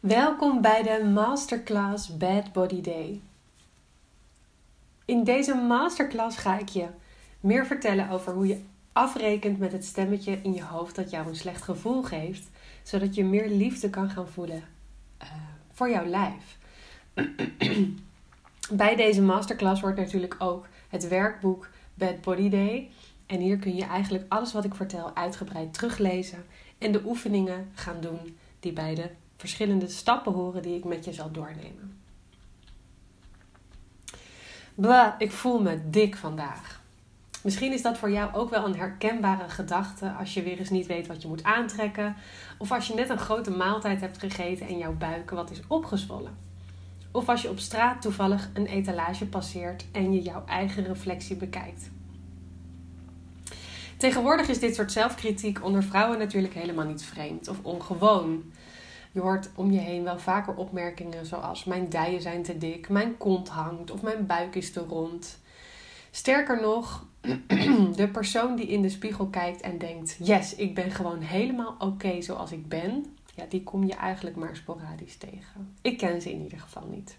Welkom bij de Masterclass Bad Body Day. In deze masterclass ga ik je meer vertellen over hoe je afrekent met het stemmetje in je hoofd dat jou een slecht gevoel geeft, zodat je meer liefde kan gaan voelen voor jouw lijf. Bij deze masterclass wordt natuurlijk ook het werkboek Bad Body Day. En hier kun je eigenlijk alles wat ik vertel uitgebreid teruglezen en de oefeningen gaan doen die bij de verschillende stappen horen die ik met je zal doornemen. Ik voel me dik vandaag. Misschien is dat voor jou ook wel een herkenbare gedachte als je weer eens niet weet wat je moet aantrekken. Of als je net een grote maaltijd hebt gegeten en jouw buik wat is opgezwollen. Of als je op straat toevallig een etalage passeert en je jouw eigen reflectie bekijkt. Tegenwoordig is dit soort zelfkritiek onder vrouwen natuurlijk helemaal niet vreemd of ongewoon. Je hoort om je heen wel vaker opmerkingen zoals mijn dijen zijn te dik, mijn kont hangt of mijn buik is te rond. Sterker nog, de persoon die in de spiegel kijkt en denkt, yes, ik ben gewoon helemaal oké zoals ik ben, ja, die kom je eigenlijk maar sporadisch tegen. Ik ken ze in ieder geval niet.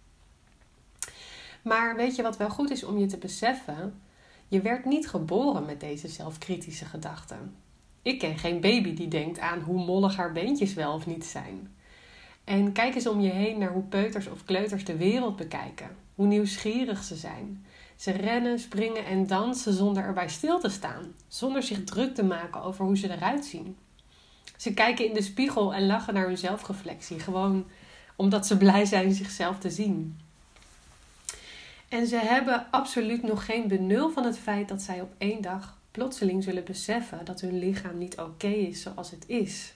Maar weet je wat wel goed is om je te beseffen? Je werd niet geboren met deze zelfkritische gedachten. Ik ken geen baby die denkt aan hoe mollig haar beentjes wel of niet zijn. En kijk eens om je heen naar hoe peuters of kleuters de wereld bekijken. Hoe nieuwsgierig ze zijn. Ze rennen, springen en dansen zonder erbij stil te staan. Zonder zich druk te maken over hoe ze eruit zien. Ze kijken in de spiegel en lachen naar hun zelfreflectie. Gewoon omdat ze blij zijn zichzelf te zien. En ze hebben absoluut nog geen benul van het feit dat zij op één dag plotseling zullen beseffen dat hun lichaam niet oké is zoals het is.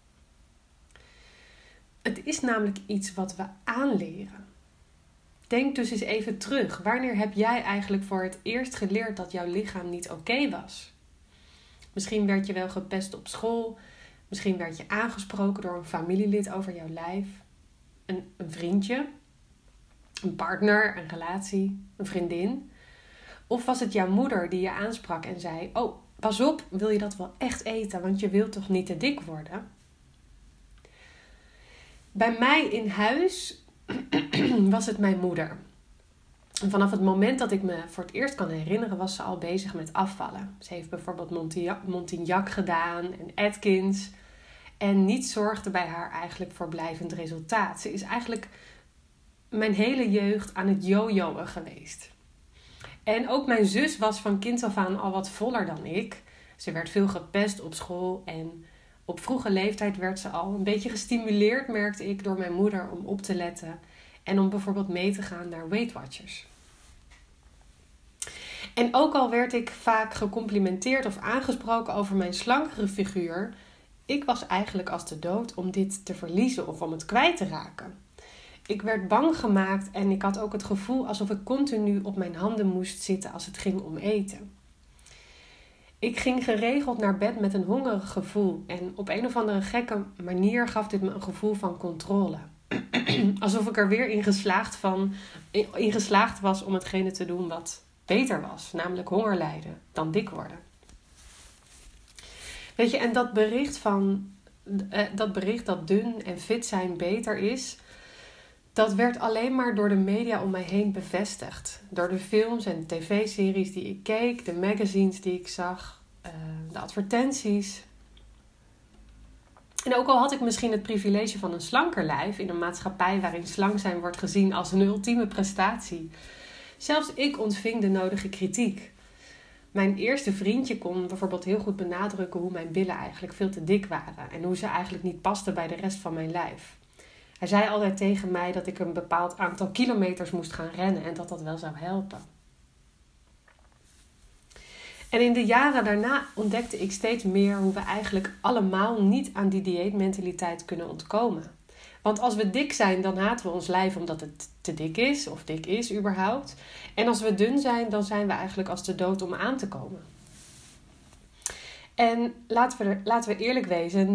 Het is namelijk iets wat we aanleren. Denk dus eens even terug. Wanneer heb jij eigenlijk voor het eerst geleerd dat jouw lichaam niet oké was? Misschien werd je wel gepest op school. Misschien werd je aangesproken door een familielid over jouw lijf. Een vriendje. Een partner, een relatie, een vriendin. Of was het jouw moeder die je aansprak en zei, oh, pas op, wil je dat wel echt eten, want je wilt toch niet te dik worden? Bij mij in huis was het mijn moeder. En vanaf het moment dat ik me voor het eerst kan herinneren, was ze al bezig met afvallen. Ze heeft bijvoorbeeld Montignac gedaan en Atkins. En niets zorgde bij haar eigenlijk voor blijvend resultaat. Ze is eigenlijk mijn hele jeugd aan het jojoen geweest. En ook mijn zus was van kinds af aan al wat voller dan ik. Ze werd veel gepest op school en op vroege leeftijd werd ze al een beetje gestimuleerd, merkte ik, door mijn moeder om op te letten en om bijvoorbeeld mee te gaan naar Weight Watchers. En ook al werd ik vaak gecomplimenteerd of aangesproken over mijn slankere figuur, ik was eigenlijk als de dood om dit te verliezen of om het kwijt te raken. Ik werd bang gemaakt en ik had ook het gevoel alsof ik continu op mijn handen moest zitten als het ging om eten. Ik ging geregeld naar bed met een hongerig gevoel en op een of andere gekke manier gaf dit me een gevoel van controle. Alsof ik er weer in geslaagd was om hetgene te doen wat beter was, namelijk honger lijden dan dik worden. Weet je, en dat bericht dat dun en fit zijn beter is, dat werd alleen maar door de media om mij heen bevestigd. Door de films en tv-series die ik keek, de magazines die ik zag, de advertenties. En ook al had ik misschien het privilege van een slanker lijf in een maatschappij waarin slank zijn wordt gezien als een ultieme prestatie. Zelfs ik ontving de nodige kritiek. Mijn eerste vriendje kon bijvoorbeeld heel goed benadrukken hoe mijn billen eigenlijk veel te dik waren en hoe ze eigenlijk niet pasten bij de rest van mijn lijf. Hij zei altijd tegen mij dat ik een bepaald aantal kilometers moest gaan rennen en dat dat wel zou helpen. En in de jaren daarna ontdekte ik steeds meer hoe we eigenlijk allemaal niet aan die dieetmentaliteit kunnen ontkomen. Want als we dik zijn, dan haten we ons lijf omdat het te dik is of dik is überhaupt. En als we dun zijn, dan zijn we eigenlijk als de dood om aan te komen. En laten we eerlijk wezen,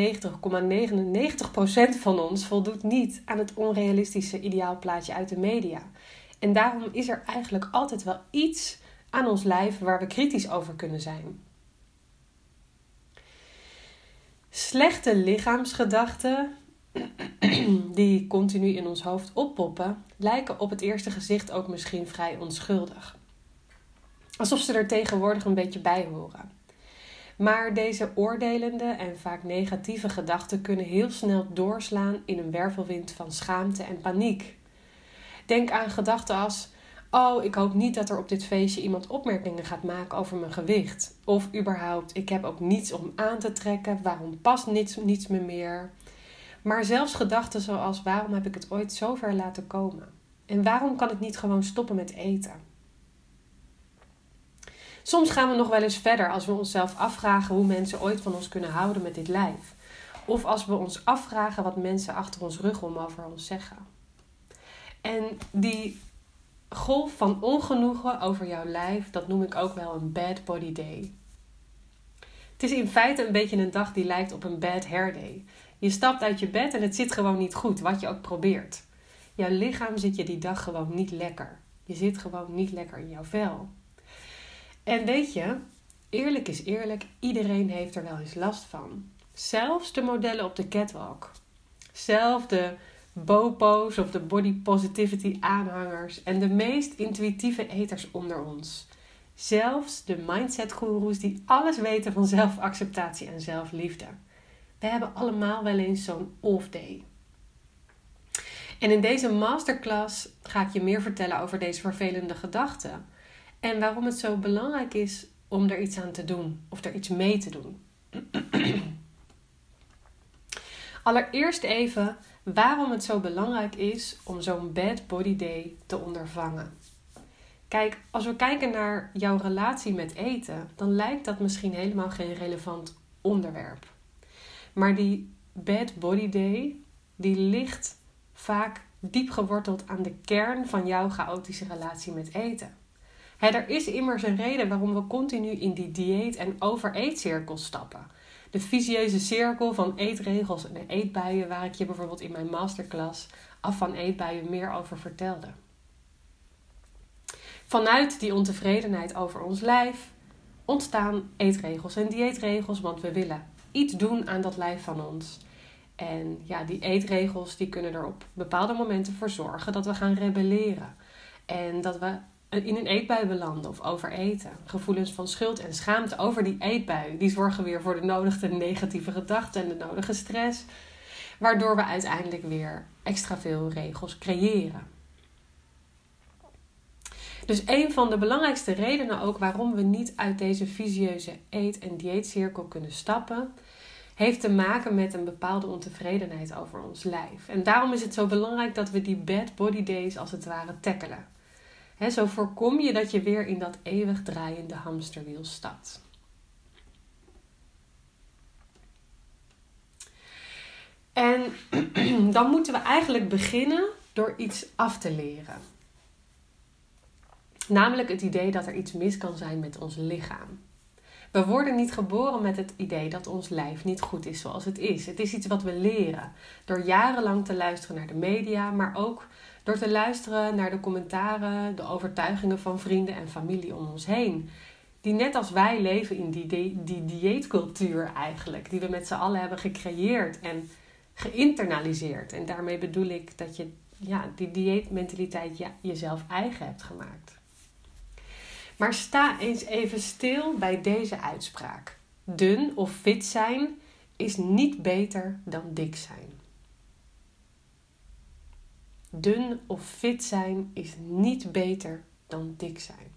99,99% van ons voldoet niet aan het onrealistische ideaalplaatje uit de media. En daarom is er eigenlijk altijd wel iets aan ons lijf waar we kritisch over kunnen zijn. Slechte lichaamsgedachten die continu in ons hoofd oppoppen, lijken op het eerste gezicht ook misschien vrij onschuldig. Alsof ze er tegenwoordig een beetje bij horen. Maar deze oordelende en vaak negatieve gedachten kunnen heel snel doorslaan in een wervelwind van schaamte en paniek. Denk aan gedachten als: oh, ik hoop niet dat er op dit feestje iemand opmerkingen gaat maken over mijn gewicht. Of überhaupt, ik heb ook niets om aan te trekken, waarom past niets me meer? Maar zelfs gedachten zoals: waarom heb ik het ooit zo ver laten komen? En waarom kan ik niet gewoon stoppen met eten? Soms gaan we nog wel eens verder als we onszelf afvragen hoe mensen ooit van ons kunnen houden met dit lijf. Of als we ons afvragen wat mensen achter ons rug om over ons zeggen. En die golf van ongenoegen over jouw lijf, dat noem ik ook wel een bad body day. Het is in feite een beetje een dag die lijkt op een bad hair day. Je stapt uit je bed en het zit gewoon niet goed, wat je ook probeert. Jouw lichaam zit je die dag gewoon niet lekker. Je zit gewoon niet lekker in jouw vel. En weet je, eerlijk is eerlijk, iedereen heeft er wel eens last van. Zelfs de modellen op de catwalk. Zelfs de bopo's of de body positivity aanhangers en de meest intuïtieve eters onder ons. Zelfs de mindset goeroes die alles weten van zelfacceptatie en zelfliefde. We hebben allemaal wel eens zo'n off day. En in deze masterclass ga ik je meer vertellen over deze vervelende gedachten. En waarom het zo belangrijk is om er iets aan te doen of er iets mee te doen. Allereerst even waarom het zo belangrijk is om zo'n bad body day te ondervangen. Kijk, als we kijken naar jouw relatie met eten, dan lijkt dat misschien helemaal geen relevant onderwerp. Maar die bad body day, die ligt vaak diep geworteld aan de kern van jouw chaotische relatie met eten. Er is immers een reden waarom we continu in die dieet- en overeetcirkel stappen. De vicieuze cirkel van eetregels en eetbuien, waar ik je bijvoorbeeld in mijn masterclass Af van eetbuien meer over vertelde. Vanuit die ontevredenheid over ons lijf ontstaan eetregels en dieetregels, want we willen iets doen aan dat lijf van ons. En ja, die eetregels die kunnen er op bepaalde momenten voor zorgen dat we gaan rebelleren. En dat we in een eetbui belanden of overeten. Gevoelens van schuld en schaamte over die eetbui, die zorgen weer voor de nodige negatieve gedachten en de nodige stress. Waardoor we uiteindelijk weer extra veel regels creëren. Dus een van de belangrijkste redenen ook waarom we niet uit deze vicieuze eet- en dieetcirkel kunnen stappen, heeft te maken met een bepaalde ontevredenheid over ons lijf. En daarom is het zo belangrijk dat we die bad body days als het ware tackelen. Zo voorkom je dat je weer in dat eeuwig draaiende hamsterwiel stapt. En dan moeten we eigenlijk beginnen door iets af te leren. Namelijk het idee dat er iets mis kan zijn met ons lichaam. We worden niet geboren met het idee dat ons lijf niet goed is zoals het is. Het is iets wat we leren. Door jarenlang te luisteren naar de media, maar ook door te luisteren naar de commentaren, de overtuigingen van vrienden en familie om ons heen. Die net als wij leven in die dieetcultuur eigenlijk. Die we met z'n allen hebben gecreëerd en geïnternaliseerd. En daarmee bedoel ik dat je die dieetmentaliteit jezelf eigen hebt gemaakt. Maar sta eens even stil bij deze uitspraak. Dun of fit zijn is niet beter dan dik zijn. Dun of fit zijn is niet beter dan dik zijn.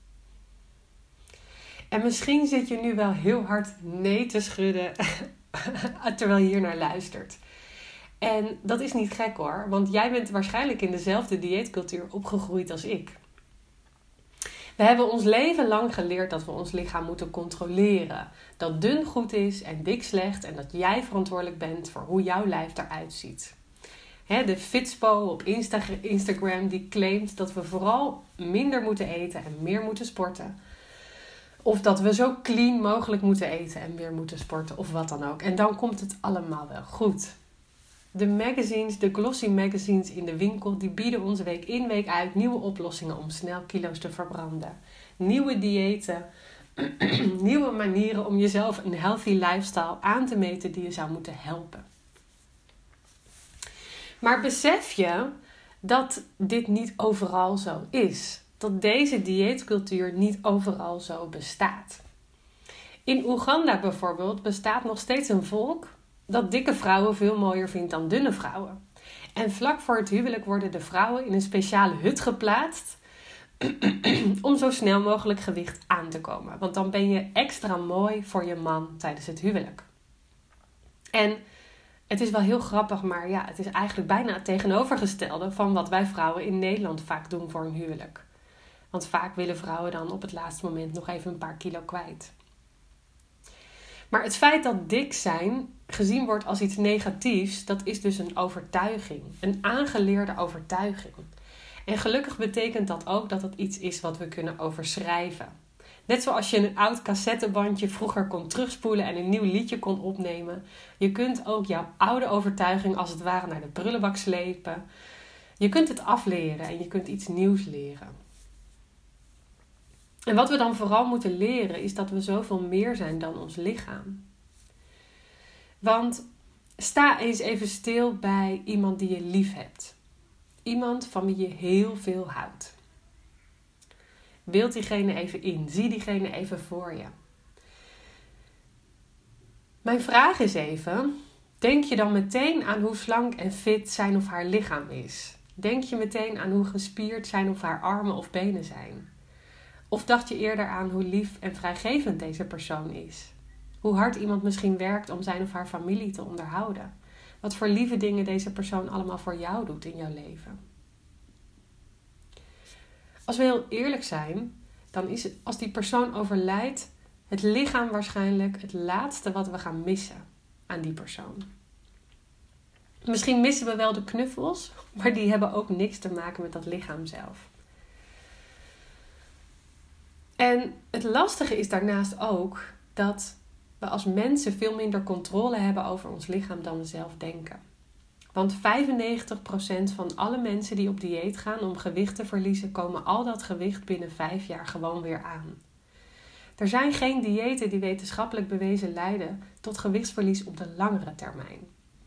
En misschien zit je nu wel heel hard nee te schudden terwijl je hier naar luistert. En dat is niet gek hoor, want jij bent waarschijnlijk in dezelfde dieetcultuur opgegroeid als ik. We hebben ons leven lang geleerd dat we ons lichaam moeten controleren. Dat dun goed is en dik slecht en dat jij verantwoordelijk bent voor hoe jouw lijf eruit ziet. De Fitspo op Instagram die claimt dat we vooral minder moeten eten en meer moeten sporten. Of dat we zo clean mogelijk moeten eten en meer moeten sporten of wat dan ook. En dan komt het allemaal wel goed. De magazines, de glossy magazines in de winkel, die bieden ons week in week uit nieuwe oplossingen om snel kilo's te verbranden. Nieuwe diëten, nieuwe manieren om jezelf een healthy lifestyle aan te meten die je zou moeten helpen. Maar besef je dat dit niet overal zo is? Dat deze dieetcultuur niet overal zo bestaat? In Oeganda bijvoorbeeld bestaat nog steeds een volk dat dikke vrouwen veel mooier vindt dan dunne vrouwen. En vlak voor het huwelijk worden de vrouwen in een speciale hut geplaatst om zo snel mogelijk gewicht aan te komen. Want dan ben je extra mooi voor je man tijdens het huwelijk. En het is wel heel grappig, maar ja, het is eigenlijk bijna het tegenovergestelde van wat wij vrouwen in Nederland vaak doen voor een huwelijk. Want vaak willen vrouwen dan op het laatste moment nog even een paar kilo kwijt. Maar het feit dat dik zijn gezien wordt als iets negatiefs, dat is dus een overtuiging. Een aangeleerde overtuiging. En gelukkig betekent dat ook dat het iets is wat we kunnen overschrijven. Net zoals je een oud cassettebandje vroeger kon terugspoelen en een nieuw liedje kon opnemen. Je kunt ook jouw oude overtuiging als het ware naar de prullenbak slepen. Je kunt het afleren en je kunt iets nieuws leren. En wat we dan vooral moeten leren is dat we zoveel meer zijn dan ons lichaam. Want sta eens even stil bij iemand die je lief hebt. Iemand van wie je heel veel houdt. Beeld diegene even in. Zie diegene even voor je. Mijn vraag is even, denk je dan meteen aan hoe slank en fit zijn of haar lichaam is? Denk je meteen aan hoe gespierd zijn of haar armen of benen zijn? Of dacht je eerder aan hoe lief en vrijgevend deze persoon is? Hoe hard iemand misschien werkt om zijn of haar familie te onderhouden? Wat voor lieve dingen deze persoon allemaal voor jou doet in jouw leven? Als we heel eerlijk zijn, dan is het, als die persoon overlijdt, het lichaam waarschijnlijk het laatste wat we gaan missen aan die persoon. Misschien missen we wel de knuffels, maar die hebben ook niks te maken met dat lichaam zelf. En het lastige is daarnaast ook dat we als mensen veel minder controle hebben over ons lichaam dan we zelf denken. Want 95% van alle mensen die op dieet gaan om gewicht te verliezen, komen al dat gewicht binnen 5 jaar gewoon weer aan. Er zijn geen diëten die wetenschappelijk bewezen leiden tot gewichtsverlies op de langere termijn.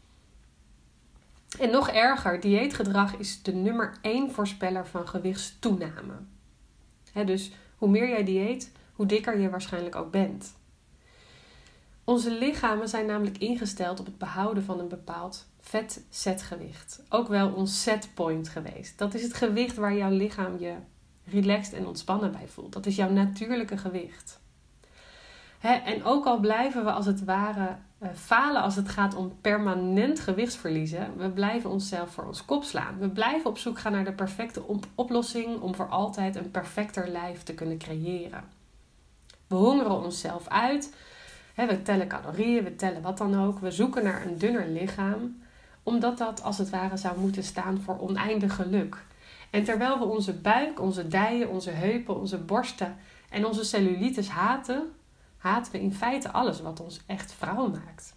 En nog erger, dieetgedrag is de nummer 1 voorspeller van gewichtstoename. Dus hoe meer jij dieet, hoe dikker je waarschijnlijk ook bent. Onze lichamen zijn namelijk ingesteld op het behouden van een bepaald vet-setgewicht. Ook wel ons setpoint geweest. Dat is het gewicht waar jouw lichaam je relaxed en ontspannen bij voelt. Dat is jouw natuurlijke gewicht. En ook al blijven we als het ware falen als het gaat om permanent gewichtsverliezen, we blijven onszelf voor ons kop slaan. We blijven op zoek gaan naar de perfecte oplossing om voor altijd een perfecter lijf te kunnen creëren. We hongeren onszelf uit. We tellen calorieën, we tellen wat dan ook. We zoeken naar een dunner lichaam, omdat dat als het ware zou moeten staan voor oneindig geluk. En terwijl we onze buik, onze dijen, onze heupen, onze borsten en onze cellulitis haten we in feite alles wat ons echt vrouw maakt.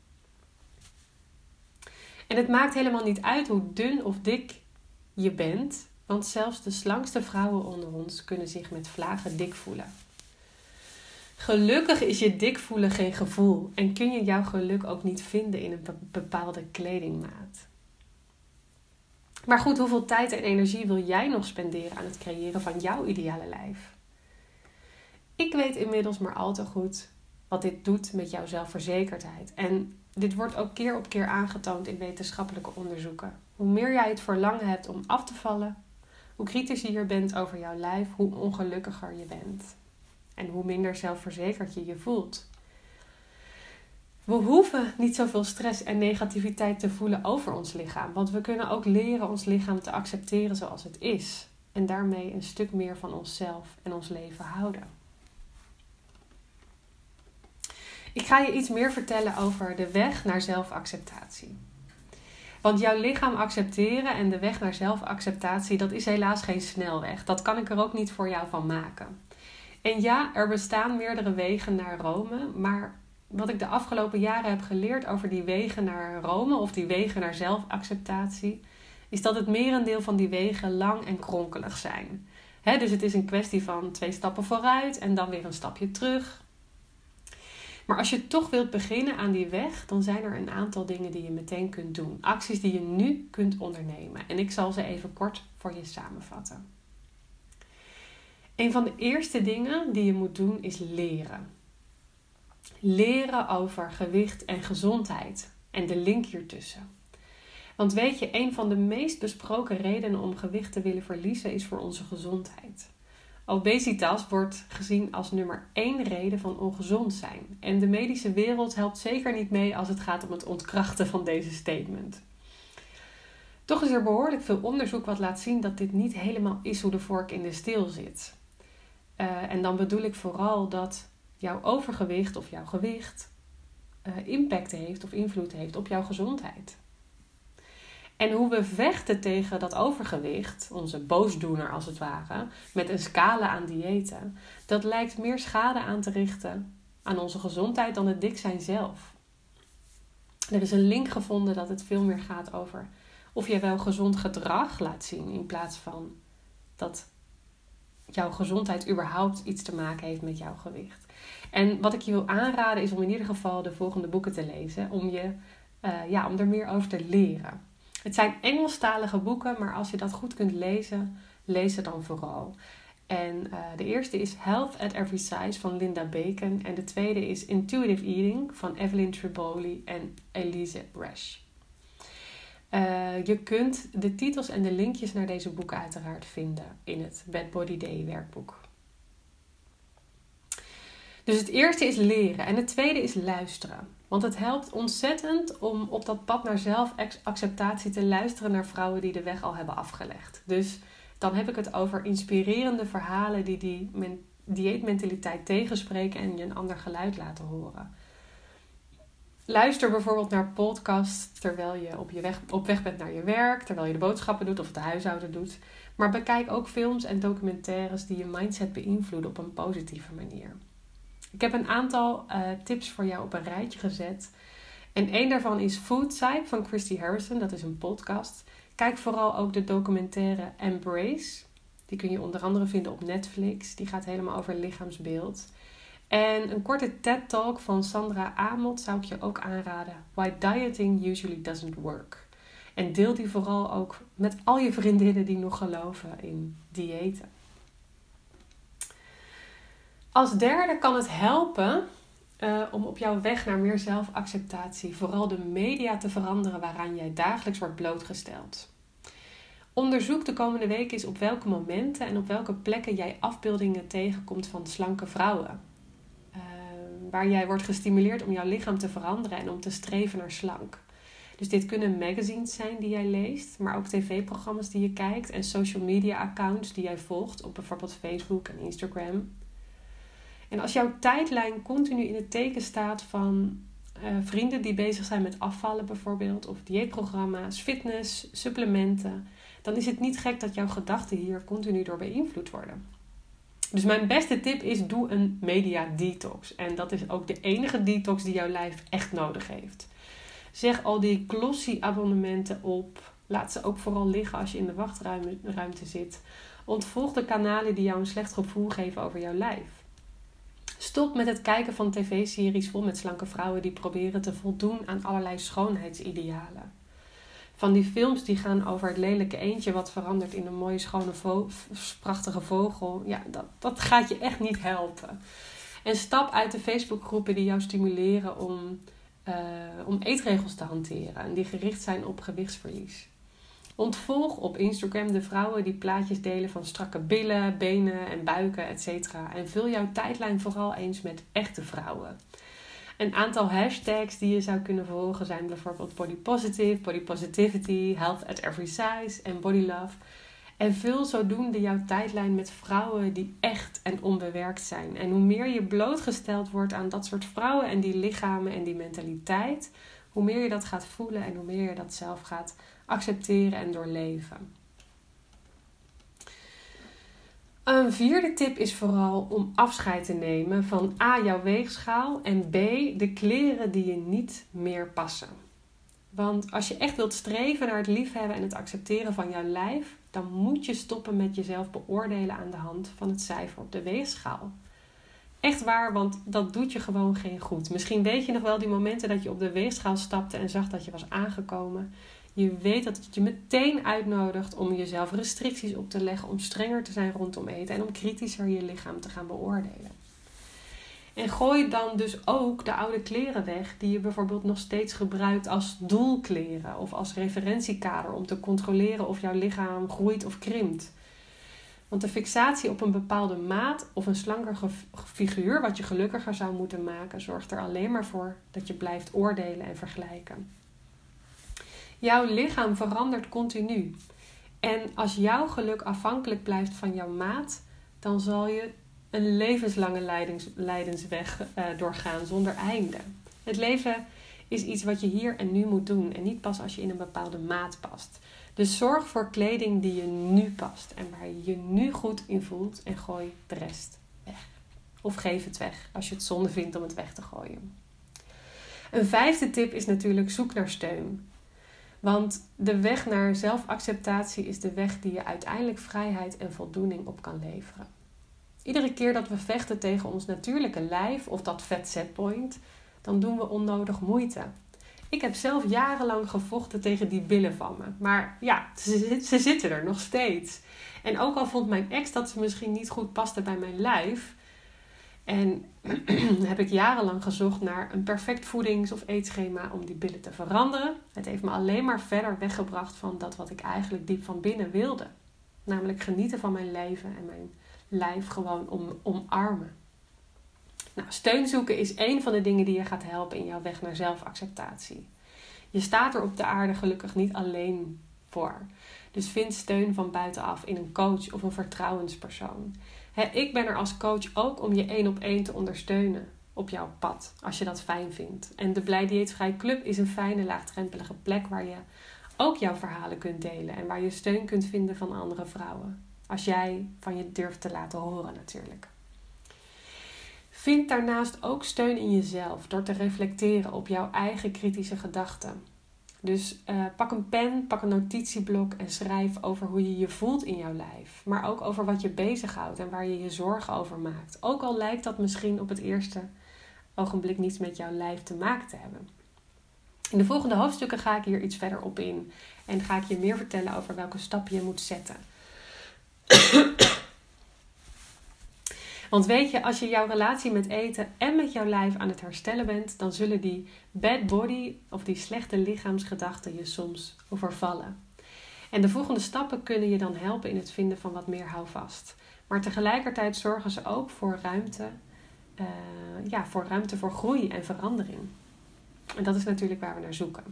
En het maakt helemaal niet uit hoe dun of dik je bent, want zelfs de slankste vrouwen onder ons kunnen zich met vlagen dik voelen. Gelukkig is je dik voelen geen gevoel en kun je jouw geluk ook niet vinden in een bepaalde kledingmaat. Maar goed, hoeveel tijd en energie wil jij nog spenderen aan het creëren van jouw ideale lijf? Ik weet inmiddels maar al te goed wat dit doet met jouw zelfverzekerdheid. En dit wordt ook keer op keer aangetoond in wetenschappelijke onderzoeken. Hoe meer jij het verlangen hebt om af te vallen, hoe kritischer je bent over jouw lijf, hoe ongelukkiger je bent. En hoe minder zelfverzekerd je je voelt. We hoeven niet zoveel stress en negativiteit te voelen over ons lichaam. Want we kunnen ook leren ons lichaam te accepteren zoals het is. En daarmee een stuk meer van onszelf en ons leven houden. Ik ga je iets meer vertellen over de weg naar zelfacceptatie. Want jouw lichaam accepteren en de weg naar zelfacceptatie, dat is helaas geen snelweg. Dat kan ik er ook niet voor jou van maken. En ja, er bestaan meerdere wegen naar Rome, maar wat ik de afgelopen jaren heb geleerd over die wegen naar Rome of die wegen naar zelfacceptatie, is dat het merendeel van die wegen lang en kronkelig zijn. Dus het is een kwestie van 2 stappen vooruit en dan weer een stapje terug. Maar als je toch wilt beginnen aan die weg, dan zijn er een aantal dingen die je meteen kunt doen. Acties die je nu kunt ondernemen. En ik zal ze even kort voor je samenvatten. Een van de eerste dingen die je moet doen is leren. Leren over gewicht en gezondheid en de link hiertussen. Want weet je, een van de meest besproken redenen om gewicht te willen verliezen is voor onze gezondheid. Obesitas wordt gezien als nummer 1 reden van ongezond zijn. En de medische wereld helpt zeker niet mee als het gaat om het ontkrachten van deze statement. Toch is er behoorlijk veel onderzoek wat laat zien dat dit niet helemaal is hoe de vork in de steel zit. En dan bedoel ik vooral dat jouw overgewicht of jouw gewicht impact heeft of invloed heeft op jouw gezondheid. En hoe we vechten tegen dat overgewicht, onze boosdoener als het ware, met een scala aan diëten, dat lijkt meer schade aan te richten aan onze gezondheid dan het dik zijn zelf. Er is een link gevonden dat het veel meer gaat over of je wel gezond gedrag laat zien in plaats van dat jouw gezondheid überhaupt iets te maken heeft met jouw gewicht. En wat ik je wil aanraden is om in ieder geval de volgende boeken te lezen, om er meer over te leren. Het zijn Engelstalige boeken, maar als je dat goed kunt lezen, lees ze dan vooral. En de eerste is Health at Every Size van Linda Bacon. En de tweede is Intuitive Eating van Evelyn Tribole en Elise Resch. Je kunt de titels en de linkjes naar deze boeken uiteraard vinden in het Bad Body Day werkboek. Dus het eerste is leren en het tweede is luisteren. Want het helpt ontzettend om op dat pad naar zelfacceptatie te luisteren naar vrouwen die de weg al hebben afgelegd. Dus dan heb ik het over inspirerende verhalen die dieetmentaliteit tegenspreken en je een ander geluid laten horen. Luister bijvoorbeeld naar podcasts terwijl je op weg bent naar je werk, terwijl je de boodschappen doet of het huishouden doet. Maar bekijk ook films en documentaires die je mindset beïnvloeden op een positieve manier. Ik heb een aantal tips voor jou op een rijtje gezet. En één daarvan is Food Psych van Christy Harrison. Dat is een podcast. Kijk vooral ook de documentaire Embrace. Die kun je onder andere vinden op Netflix. Die gaat helemaal over lichaamsbeeld. En een korte TED-talk van Sandra Amott zou ik je ook aanraden. Why Dieting Usually Doesn't Work. En deel die vooral ook met al je vriendinnen die nog geloven in diëten. Als derde kan het helpen om op jouw weg naar meer zelfacceptatie vooral de media te veranderen waaraan jij dagelijks wordt blootgesteld. Onderzoek de komende week eens op welke momenten en op welke plekken jij afbeeldingen tegenkomt van slanke vrouwen. Waar jij wordt gestimuleerd om jouw lichaam te veranderen en om te streven naar slank. Dus dit kunnen magazines zijn die jij leest, maar ook tv-programma's die je kijkt en social media accounts die jij volgt op bijvoorbeeld Facebook en Instagram. En als jouw tijdlijn continu in het teken staat van vrienden die bezig zijn met afvallen bijvoorbeeld, of dieetprogramma's, fitness, supplementen, dan is het niet gek dat jouw gedachten hier continu door beïnvloed worden. Dus mijn beste tip is, doe een media detox. En dat is ook de enige detox die jouw lijf echt nodig heeft. Zeg al die glossy abonnementen op. Laat ze ook vooral liggen als je in de wachtruimte zit. Ontvolg de kanalen die jou een slecht gevoel geven over jouw lijf. Stop met het kijken van tv-series vol met slanke vrouwen die proberen te voldoen aan allerlei schoonheidsidealen. Van die films die gaan over het lelijke eendje wat verandert in een mooie, schone, prachtige vogel. Ja, dat gaat je echt niet helpen. En stap uit de Facebookgroepen die jou stimuleren om eetregels te hanteren. En die gericht zijn op gewichtsverlies. Ontvolg op Instagram de vrouwen die plaatjes delen van strakke billen, benen en buiken, etc. En vul jouw tijdlijn vooral eens met echte vrouwen. Een aantal hashtags die je zou kunnen volgen zijn bijvoorbeeld body positive, body positivity, health at every size en body love. En vul zodoende jouw tijdlijn met vrouwen die echt en onbewerkt zijn. En hoe meer je blootgesteld wordt aan dat soort vrouwen en die lichamen en die mentaliteit, hoe meer je dat gaat voelen en hoe meer je dat zelf gaat accepteren en doorleven. Een vierde tip is vooral om afscheid te nemen van A, jouw weegschaal en B, de kleren die je niet meer passen. Want als je echt wilt streven naar het liefhebben en het accepteren van jouw lijf, dan moet je stoppen met jezelf beoordelen aan de hand van het cijfer op de weegschaal. Echt waar, want dat doet je gewoon geen goed. Misschien weet je nog wel die momenten dat je op de weegschaal stapte en zag dat je was aangekomen. Je weet dat het je meteen uitnodigt om jezelf restricties op te leggen, om strenger te zijn rondom eten en om kritischer je lichaam te gaan beoordelen. En gooi dan dus ook de oude kleren weg die je bijvoorbeeld nog steeds gebruikt als doelkleren of als referentiekader om te controleren of jouw lichaam groeit of krimpt. Want de fixatie op een bepaalde maat of een slanker figuur wat je gelukkiger zou moeten maken, zorgt er alleen maar voor dat je blijft oordelen en vergelijken. Jouw lichaam verandert continu. En als jouw geluk afhankelijk blijft van jouw maat, dan zal je een levenslange lijdensweg doorgaan zonder einde. Het leven is iets wat je hier en nu moet doen en niet pas als je in een bepaalde maat past. Dus zorg voor kleding die je nu past en waar je je nu goed in voelt en gooi de rest weg. Of geef het weg als je het zonde vindt om het weg te gooien. Een 5e tip is natuurlijk zoek naar steun. Want de weg naar zelfacceptatie is de weg die je uiteindelijk vrijheid en voldoening op kan leveren. Iedere keer dat we vechten tegen ons natuurlijke lijf of dat vet setpoint, dan doen we onnodig moeite. Ik heb zelf jarenlang gevochten tegen die billen van me. Maar ja, ze zitten er nog steeds. En ook al vond mijn ex dat ze misschien niet goed paste bij mijn lijf. En heb ik jarenlang gezocht naar een perfect voedings- of eetschema om die billen te veranderen. Het heeft me alleen maar verder weggebracht van dat wat ik eigenlijk diep van binnen wilde. Namelijk genieten van mijn leven en mijn lijf gewoon omarmen. Nou, steun zoeken is één van de dingen die je gaat helpen in jouw weg naar zelfacceptatie. Je staat er op de aarde gelukkig niet alleen voor. Dus vind steun van buitenaf in een coach of een vertrouwenspersoon. Ik ben er als coach ook om je 1-op-1 te ondersteunen op jouw pad, als je dat fijn vindt. En de Blij Dieetvrij Club is een fijne, laagdrempelige plek waar je ook jouw verhalen kunt delen en waar je steun kunt vinden van andere vrouwen. Als jij van je durft te laten horen natuurlijk. Vind daarnaast ook steun in jezelf door te reflecteren op jouw eigen kritische gedachten. Dus pak een pen, pak een notitieblok en schrijf over hoe je je voelt in jouw lijf. Maar ook over wat je bezighoudt en waar je je zorgen over maakt. Ook al lijkt dat misschien op het eerste ogenblik niets met jouw lijf te maken te hebben. In de volgende hoofdstukken ga ik hier iets verder op in. En ga ik je meer vertellen over welke stappen je moet zetten. Want weet je, als je jouw relatie met eten en met jouw lijf aan het herstellen bent, dan zullen die bad body of die slechte lichaamsgedachten je soms overvallen. En de volgende stappen kunnen je dan helpen in het vinden van wat meer houvast. Maar tegelijkertijd zorgen ze ook voor ruimte voor groei en verandering. En dat is natuurlijk waar we naar zoeken.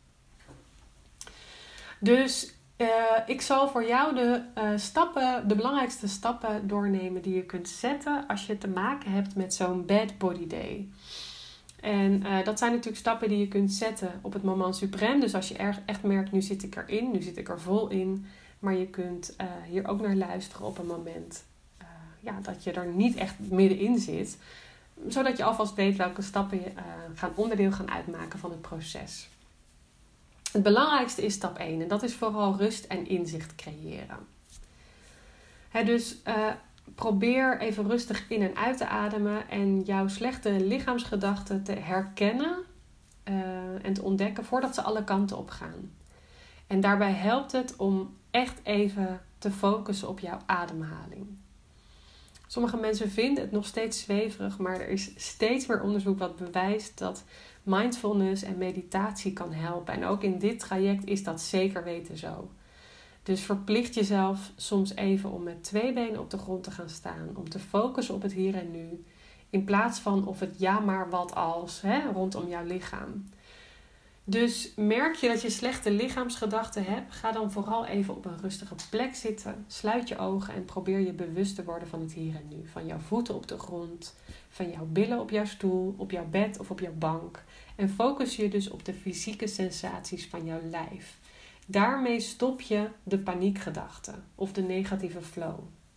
Dus ik zal voor jou de belangrijkste stappen doornemen die je kunt zetten als je te maken hebt met zo'n bad body day. En dat zijn natuurlijk stappen die je kunt zetten op het moment suprême. Dus als je echt merkt, nu zit ik erin, nu zit ik er vol in. Maar je kunt hier ook naar luisteren op een moment dat je er niet echt middenin zit. Zodat je alvast weet welke stappen onderdeel gaan uitmaken van het proces. Het belangrijkste is stap 1 en dat is vooral rust en inzicht creëren. Dus probeer even rustig in en uit te ademen en jouw slechte lichaamsgedachten te herkennen en te ontdekken voordat ze alle kanten op gaan. En daarbij helpt het om echt even te focussen op jouw ademhaling. Sommige mensen vinden het nog steeds zweverig, maar er is steeds meer onderzoek wat bewijst dat mindfulness en meditatie kan helpen. En ook in dit traject is dat zeker weten zo. Dus verplicht jezelf soms even om met 2 benen op de grond te gaan staan. Om te focussen op het hier en nu. In plaats van of het ja maar wat als rondom jouw lichaam. Dus merk je dat je slechte lichaamsgedachten hebt. Ga dan vooral even op een rustige plek zitten. Sluit je ogen en probeer je bewust te worden van het hier en nu. Van jouw voeten op de grond. Van jouw billen op jouw stoel. Op jouw bed of op jouw bank. En focus je dus op de fysieke sensaties van jouw lijf. Daarmee stop je de paniekgedachten of de negatieve flow.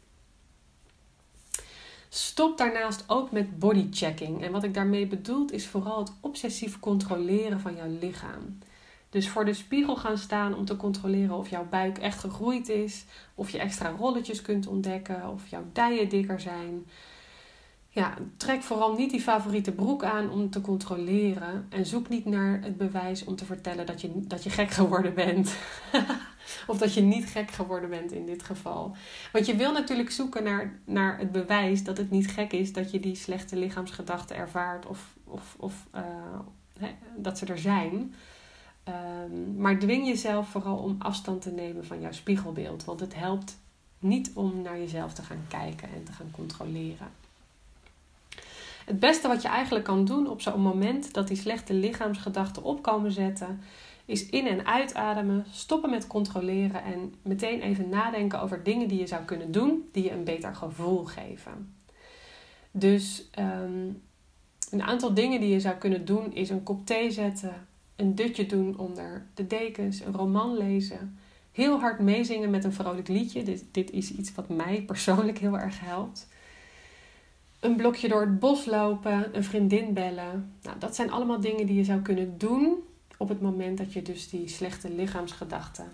Stop daarnaast ook met bodychecking. En wat ik daarmee bedoel is vooral het obsessief controleren van jouw lichaam. Dus voor de spiegel gaan staan om te controleren of jouw buik echt gegroeid is. Of je extra rolletjes kunt ontdekken. Of jouw dijen dikker zijn. trek vooral niet die favoriete broek aan om te controleren. En zoek niet naar het bewijs om te vertellen dat je gek geworden bent. Of dat je niet gek geworden bent in dit geval. Want je wil natuurlijk zoeken naar het bewijs dat het niet gek is dat je die slechte lichaamsgedachten ervaart. Of dat ze er zijn. Maar dwing jezelf vooral om afstand te nemen van jouw spiegelbeeld. Want het helpt niet om naar jezelf te gaan kijken en te gaan controleren. Het beste wat je eigenlijk kan doen op zo'n moment dat die slechte lichaamsgedachten opkomen zetten, is in- en uitademen, stoppen met controleren en meteen even nadenken over dingen die je zou kunnen doen die je een beter gevoel geven. Dus een aantal dingen die je zou kunnen doen is een kop thee zetten, een dutje doen onder de dekens, een roman lezen, heel hard meezingen met een vrolijk liedje. Dit is iets wat mij persoonlijk heel erg helpt. Een blokje door het bos lopen, een vriendin bellen. Nou, dat zijn allemaal dingen die je zou kunnen doen op het moment dat je dus die slechte lichaamsgedachten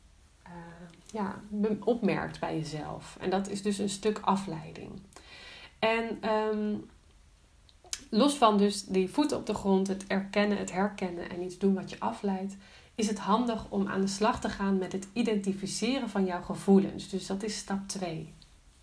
opmerkt bij jezelf. En dat is dus een stuk afleiding. En los van dus die voeten op de grond, het erkennen, het herkennen en iets doen wat je afleidt, is het handig om aan de slag te gaan met het identificeren van jouw gevoelens. Dus dat is stap 2.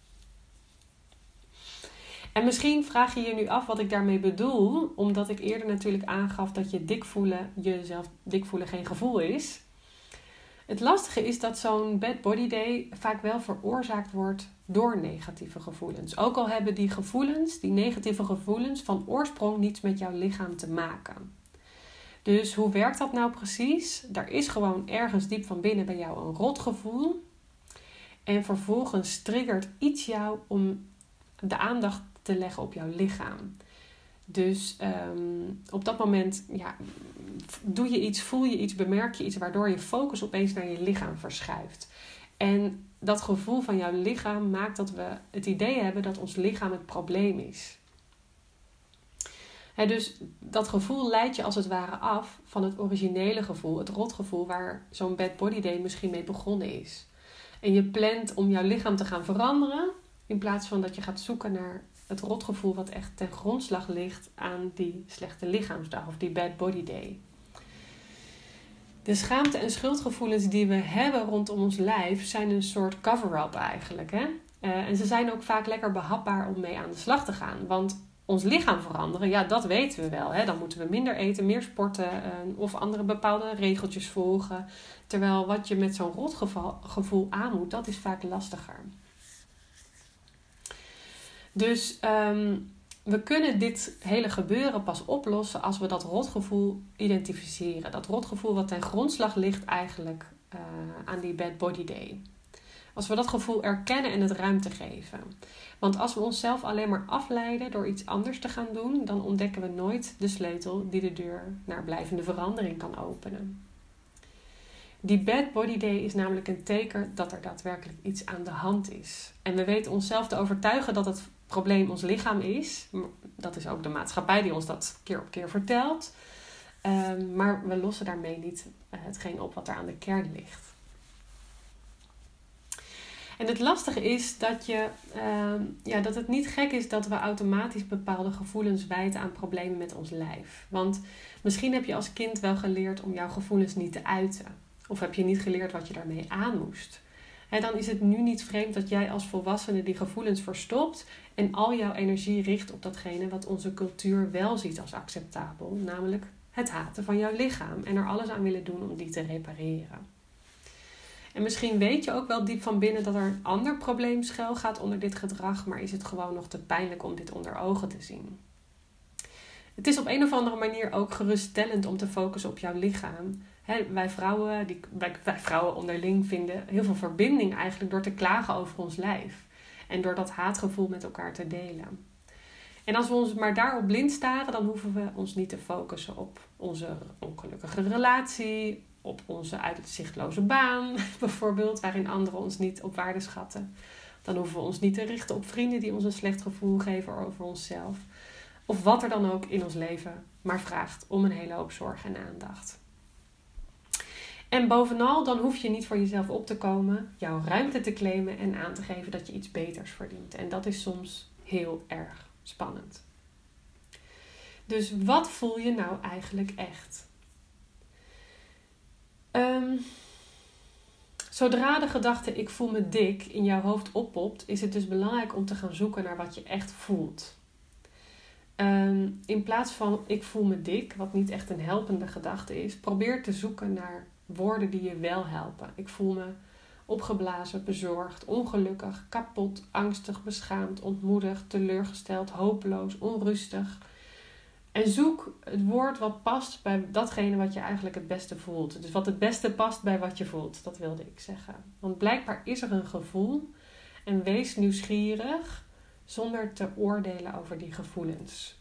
En misschien vraag je je nu af wat ik daarmee bedoel, omdat ik eerder natuurlijk aangaf dat jezelf dik voelen geen gevoel is. Het lastige is dat zo'n bad body day vaak wel veroorzaakt wordt door negatieve gevoelens. Ook al hebben die negatieve gevoelens, van oorsprong niets met jouw lichaam te maken. Dus hoe werkt dat nou precies? Er is gewoon ergens diep van binnen bij jou een rotgevoel. En vervolgens triggert iets jou om de aandacht te leggen op jouw lichaam. Dus op dat moment doe je iets, voel je iets, bemerk je iets, waardoor je focus opeens naar je lichaam verschuift. En dat gevoel van jouw lichaam maakt dat we het idee hebben dat ons lichaam het probleem is. Dus dat gevoel leidt je als het ware af van het originele gevoel, het rotgevoel waar zo'n bad body day misschien mee begonnen is. En je plant om jouw lichaam te gaan veranderen, in plaats van dat je gaat zoeken naar het rotgevoel wat echt ten grondslag ligt aan die slechte lichaamsdag of die bad body day. De schaamte en schuldgevoelens die we hebben rondom ons lijf zijn een soort cover-up eigenlijk. Hè? En ze zijn ook vaak lekker behapbaar om mee aan de slag te gaan. Want ons lichaam veranderen, dat weten we wel. Hè? Dan moeten we minder eten, meer sporten of andere bepaalde regeltjes volgen. Terwijl wat je met zo'n rotgevoel aan moet, dat is vaak lastiger. Dus we kunnen dit hele gebeuren pas oplossen als we dat rotgevoel identificeren. Dat rotgevoel wat ten grondslag ligt eigenlijk aan die bad body day. Als we dat gevoel erkennen en het ruimte geven. Want als we onszelf alleen maar afleiden door iets anders te gaan doen, dan ontdekken we nooit de sleutel die de deur naar blijvende verandering kan openen. Die bad body day is namelijk een teken dat er daadwerkelijk iets aan de hand is. En we weten onszelf te overtuigen dat het probleem ons lichaam is. Dat is ook de maatschappij die ons dat keer op keer vertelt. Maar we lossen daarmee niet hetgeen op wat er aan de kern ligt. En het lastige is dat het niet gek is dat we automatisch bepaalde gevoelens wijten aan problemen met ons lijf. Want misschien heb je als kind wel geleerd om jouw gevoelens niet te uiten. Of heb je niet geleerd wat je daarmee aan moest. En dan is het nu niet vreemd dat jij als volwassene die gevoelens verstopt en al jouw energie richt op datgene wat onze cultuur wel ziet als acceptabel. Namelijk het haten van jouw lichaam en er alles aan willen doen om die te repareren. En misschien weet je ook wel diep van binnen dat er een ander probleem schuil gaat onder dit gedrag, maar is het gewoon nog te pijnlijk om dit onder ogen te zien. Het is op een of andere manier ook geruststellend om te focussen op jouw lichaam. Wij vrouwen onderling vinden heel veel verbinding eigenlijk door te klagen over ons lijf. En door dat haatgevoel met elkaar te delen. En als we ons maar daarop blind staren, dan hoeven we ons niet te focussen op onze ongelukkige relatie, op onze uitzichtloze baan bijvoorbeeld, waarin anderen ons niet op waarde schatten. Dan hoeven we ons niet te richten op vrienden die ons een slecht gevoel geven over onszelf. Of wat er dan ook in ons leven maar vraagt om een hele hoop zorg en aandacht. En bovenal, dan hoef je niet voor jezelf op te komen, jouw ruimte te claimen en aan te geven dat je iets beters verdient. En dat is soms heel erg spannend. Dus wat voel je nou eigenlijk echt? Zodra de gedachte ik voel me dik in jouw hoofd oppopt, is het dus belangrijk om te gaan zoeken naar wat je echt voelt. In plaats van ik voel me dik, wat niet echt een helpende gedachte is, probeer te zoeken naar woorden die je wel helpen. Ik voel me opgeblazen, bezorgd, ongelukkig, kapot, angstig, beschaamd, ontmoedigd, teleurgesteld, hopeloos, onrustig. En zoek het woord wat past bij datgene wat je eigenlijk het beste voelt. Dus wat het beste past bij wat je voelt, dat wilde ik zeggen. Want blijkbaar is er een gevoel en wees nieuwsgierig zonder te oordelen over die gevoelens.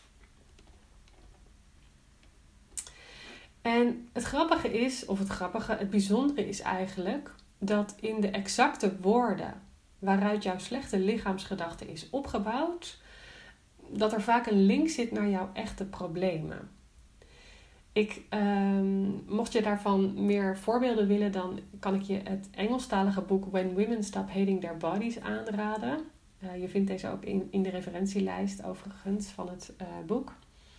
En het bijzondere is eigenlijk dat in de exacte woorden waaruit jouw slechte lichaamsgedachte is opgebouwd, dat er vaak een link zit naar jouw echte problemen. Mocht je daarvan meer voorbeelden willen, dan kan ik je het Engelstalige boek When Women Stop Hating Their Bodies aanraden. Je vindt deze ook in de referentielijst overigens van het boek.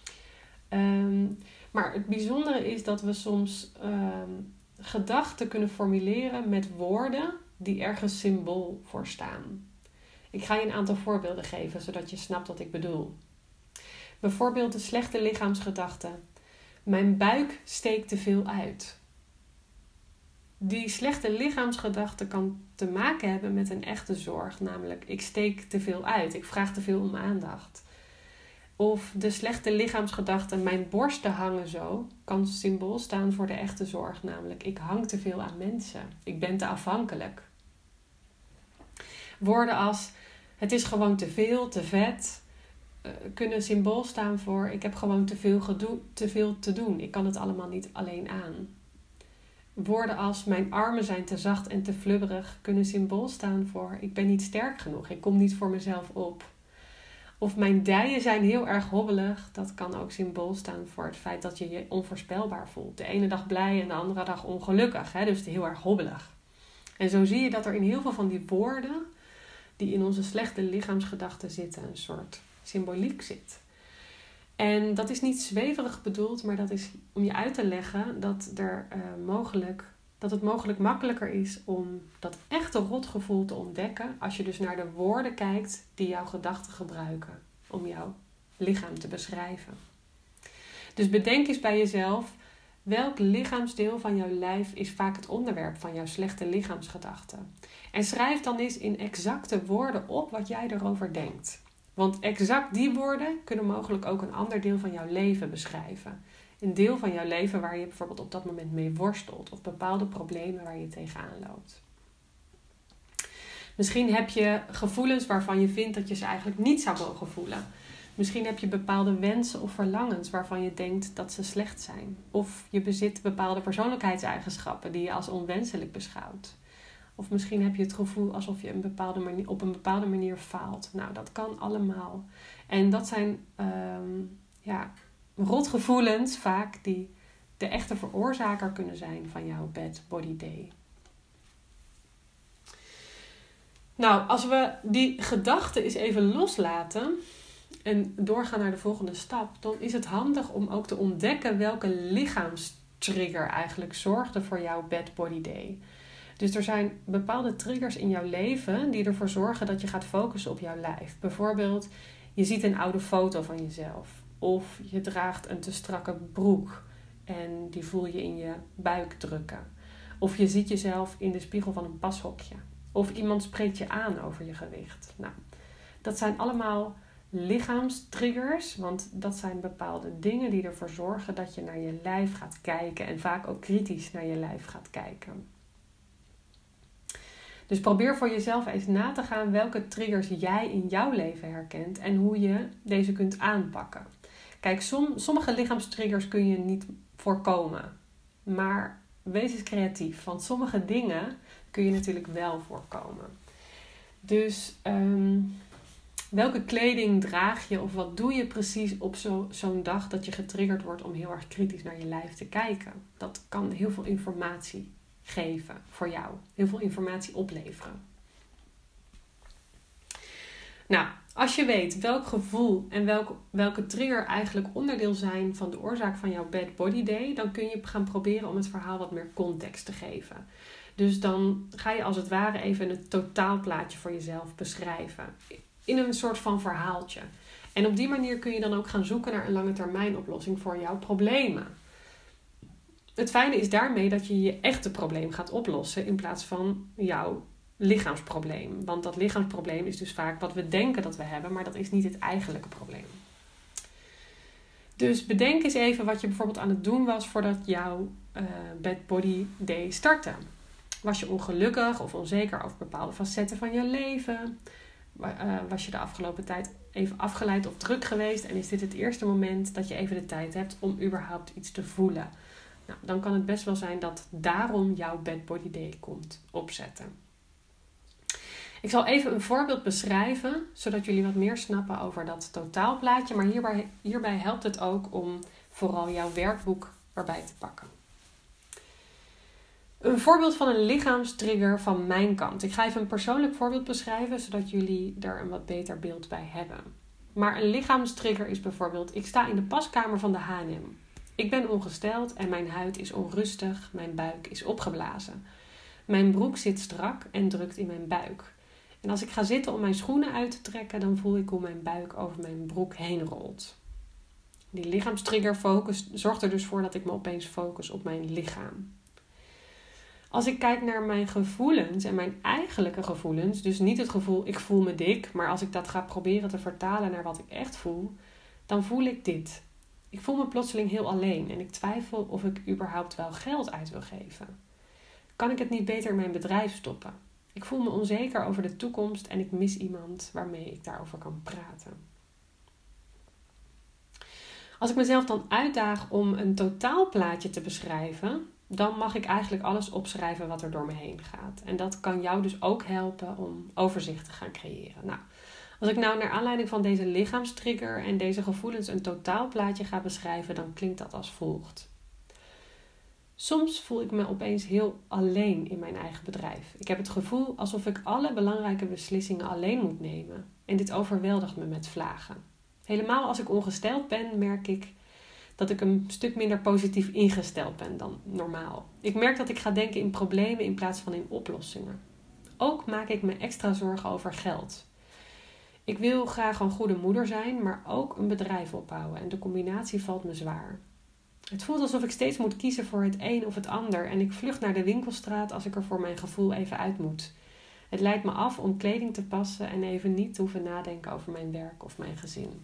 Maar het bijzondere is dat we soms gedachten kunnen formuleren met woorden die ergens symbool voor staan. Ik ga je een aantal voorbeelden geven, zodat je snapt wat ik bedoel. Bijvoorbeeld de slechte lichaamsgedachte. Mijn buik steekt te veel uit. Die slechte lichaamsgedachte kan te maken hebben met een echte zorg, namelijk ik steek te veel uit, ik vraag te veel om aandacht. Of de slechte lichaamsgedachte, mijn borsten hangen zo, kan symbool staan voor de echte zorg, namelijk ik hang te veel aan mensen, ik ben te afhankelijk. Woorden als het is gewoon te veel, te vet, kunnen symbool staan voor ik heb gewoon te veel te doen, ik kan het allemaal niet alleen aan. Woorden als mijn armen zijn te zacht en te flubberig kunnen symbool staan voor ik ben niet sterk genoeg, ik kom niet voor mezelf op. Of mijn dijen zijn heel erg hobbelig, dat kan ook symbool staan voor het feit dat je je onvoorspelbaar voelt. De ene dag blij en de andere dag ongelukkig, dus heel erg hobbelig. En zo zie je dat er in heel veel van die woorden die in onze slechte lichaamsgedachten zitten, een soort symboliek zit. En dat is niet zweverig bedoeld, maar dat is om je uit te leggen dat het mogelijk makkelijker is om dat echte rotgevoel te ontdekken als je dus naar de woorden kijkt die jouw gedachten gebruiken om jouw lichaam te beschrijven. Dus bedenk eens bij jezelf, welk lichaamsdeel van jouw lijf is vaak het onderwerp van jouw slechte lichaamsgedachten? En schrijf dan eens in exacte woorden op wat jij erover denkt. Want exact die woorden kunnen mogelijk ook een ander deel van jouw leven beschrijven. Een deel van jouw leven waar je bijvoorbeeld op dat moment mee worstelt. Of bepaalde problemen waar je tegenaan loopt. Misschien heb je gevoelens waarvan je vindt dat je ze eigenlijk niet zou mogen voelen. Misschien heb je bepaalde wensen of verlangens waarvan je denkt dat ze slecht zijn. Of je bezit bepaalde persoonlijkheidseigenschappen die je als onwenselijk beschouwt. Of misschien heb je het gevoel alsof je op een bepaalde manier faalt. Nou, dat kan allemaal. En dat zijn rotgevoelens vaak die de echte veroorzaker kunnen zijn van jouw bad body day. Nou, als we die gedachten eens even loslaten en doorgaan naar de volgende stap, dan is het handig om ook te ontdekken welke lichaamstrigger eigenlijk zorgde voor jouw bad body day. Dus er zijn bepaalde triggers in jouw leven die ervoor zorgen dat je gaat focussen op jouw lijf. Bijvoorbeeld, je ziet een oude foto van jezelf. Of je draagt een te strakke broek en die voel je in je buik drukken. Of je ziet jezelf in de spiegel van een pashokje. Of iemand spreekt je aan over je gewicht. Nou, dat zijn allemaal lichaamstriggers, want dat zijn bepaalde dingen die ervoor zorgen dat je naar je lijf gaat kijken en vaak ook kritisch naar je lijf gaat kijken. Dus probeer voor jezelf eens na te gaan welke triggers jij in jouw leven herkent en hoe je deze kunt aanpakken. Kijk, sommige lichaamstriggers kun je niet voorkomen, maar wees eens creatief, want sommige dingen kun je natuurlijk wel voorkomen. Dus welke kleding draag je of wat doe je precies op zo'n dag dat je getriggerd wordt om heel erg kritisch naar je lijf te kijken? Dat kan heel veel informatie geven voor jou. Heel veel informatie opleveren. Nou, als je weet welk gevoel en welke trigger eigenlijk onderdeel zijn van de oorzaak van jouw bad body day, dan kun je gaan proberen om het verhaal wat meer context te geven. Dus dan ga je als het ware even een totaalplaatje voor jezelf beschrijven. In een soort van verhaaltje. En op die manier kun je dan ook gaan zoeken naar een lange termijn oplossing voor jouw problemen. Het fijne is daarmee dat je je echte probleem gaat oplossen in plaats van jouw lichaamsprobleem. Want dat lichaamsprobleem is dus vaak wat we denken dat we hebben, maar dat is niet het eigenlijke probleem. Dus bedenk eens even wat je bijvoorbeeld aan het doen was voordat jouw bad body day startte. Was je ongelukkig of onzeker over bepaalde facetten van je leven? Was je de afgelopen tijd even afgeleid of druk geweest? En is dit het eerste moment dat je even de tijd hebt om überhaupt iets te voelen? Nou, dan kan het best wel zijn dat daarom jouw bad body day komt opzetten. Ik zal even een voorbeeld beschrijven, zodat jullie wat meer snappen over dat totaalplaatje. Maar hierbij helpt het ook om vooral jouw werkboek erbij te pakken. Een voorbeeld van een lichaamstrigger van mijn kant. Ik ga even een persoonlijk voorbeeld beschrijven, zodat jullie er een wat beter beeld bij hebben. Maar een lichaamstrigger is bijvoorbeeld: ik sta in de paskamer van de H&M. Ik ben ongesteld en mijn huid is onrustig, mijn buik is opgeblazen. Mijn broek zit strak en drukt in mijn buik. En als ik ga zitten om mijn schoenen uit te trekken, dan voel ik hoe mijn buik over mijn broek heen rolt. Die lichaamstrigger zorgt er dus voor dat ik me opeens focus op mijn lichaam. Als ik kijk naar mijn gevoelens en mijn eigenlijke gevoelens, dus niet het gevoel ik voel me dik, maar als ik dat ga proberen te vertalen naar wat ik echt voel, dan voel ik dit. Ik voel me plotseling heel alleen en ik twijfel of ik überhaupt wel geld uit wil geven. Kan ik het niet beter in mijn bedrijf stoppen? Ik voel me onzeker over de toekomst en ik mis iemand waarmee ik daarover kan praten. Als ik mezelf dan uitdaag om een totaalplaatje te beschrijven, dan mag ik eigenlijk alles opschrijven wat er door me heen gaat. En dat kan jou dus ook helpen om overzicht te gaan creëren. Nou, als ik nou naar aanleiding van deze lichaamstrigger en deze gevoelens een totaalplaatje ga beschrijven, dan klinkt dat als volgt. Soms voel ik me opeens heel alleen in mijn eigen bedrijf. Ik heb het gevoel alsof ik alle belangrijke beslissingen alleen moet nemen. En dit overweldigt me met vlagen. Helemaal als ik ongesteld ben, merk ik dat ik een stuk minder positief ingesteld ben dan normaal. Ik merk dat ik ga denken in problemen in plaats van in oplossingen. Ook maak ik me extra zorgen over geld. Ik wil graag een goede moeder zijn, maar ook een bedrijf opbouwen. En de combinatie valt me zwaar. Het voelt alsof ik steeds moet kiezen voor het een of het ander. En ik vlucht naar de winkelstraat als ik er voor mijn gevoel even uit moet. Het leidt me af om kleding te passen en even niet te hoeven nadenken over mijn werk of mijn gezin.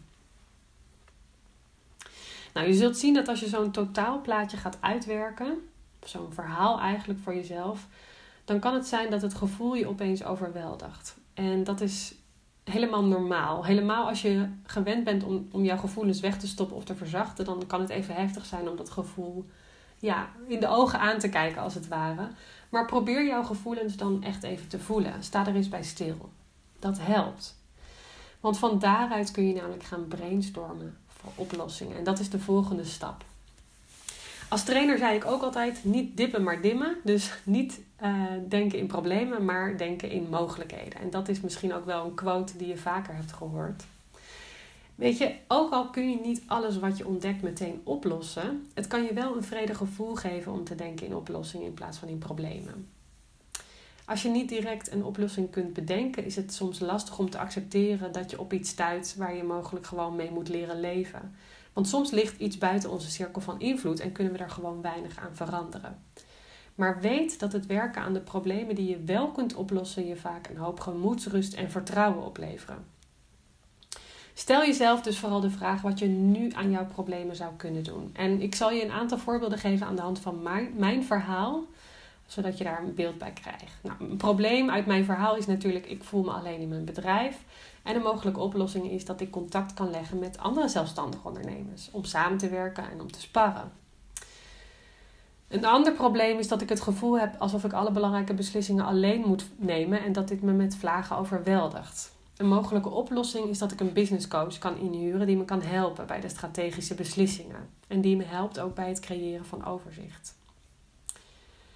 Nou, je zult zien dat als je zo'n totaalplaatje gaat uitwerken, zo'n verhaal eigenlijk voor jezelf, dan kan het zijn dat het gevoel je opeens overweldigt. En dat is helemaal normaal. Helemaal als je gewend bent om jouw gevoelens weg te stoppen of te verzachten, dan kan het even heftig zijn om dat gevoel in de ogen aan te kijken als het ware. Maar probeer jouw gevoelens dan echt even te voelen. Sta er eens bij stil. Dat helpt. Want van daaruit kun je namelijk gaan brainstormen voor oplossingen. En dat is de volgende stap. Als trainer zei ik ook altijd, niet dippen maar dimmen. Dus niet denken in problemen, maar denken in mogelijkheden. En dat is misschien ook wel een quote die je vaker hebt gehoord. Weet je, ook al kun je niet alles wat je ontdekt meteen oplossen, het kan je wel een vredig gevoel geven om te denken in oplossingen in plaats van in problemen. Als je niet direct een oplossing kunt bedenken, is het soms lastig om te accepteren dat je op iets stuit waar je mogelijk gewoon mee moet leren leven. Want soms ligt iets buiten onze cirkel van invloed en kunnen we daar gewoon weinig aan veranderen. Maar weet dat het werken aan de problemen die je wel kunt oplossen je vaak een hoop gemoedsrust en vertrouwen opleveren. Stel jezelf dus vooral de vraag wat je nu aan jouw problemen zou kunnen doen. En ik zal je een aantal voorbeelden geven aan de hand van mijn verhaal, zodat je daar een beeld bij krijgt. Nou, een probleem uit mijn verhaal is natuurlijk, ik voel me alleen in mijn bedrijf. En een mogelijke oplossing is dat ik contact kan leggen met andere zelfstandige ondernemers. Om samen te werken en om te sparren. Een ander probleem is dat ik het gevoel heb alsof ik alle belangrijke beslissingen alleen moet nemen. En dat dit me met vlagen overweldigt. Een mogelijke oplossing is dat ik een business coach kan inhuren die me kan helpen bij de strategische beslissingen. En die me helpt ook bij het creëren van overzicht.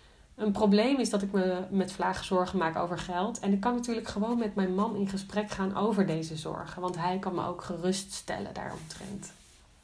een probleem is dat ik me met vlagen zorgen maak over geld. En ik kan natuurlijk gewoon met mijn man in gesprek gaan over deze zorgen. Want hij kan me ook geruststellen daaromtrent.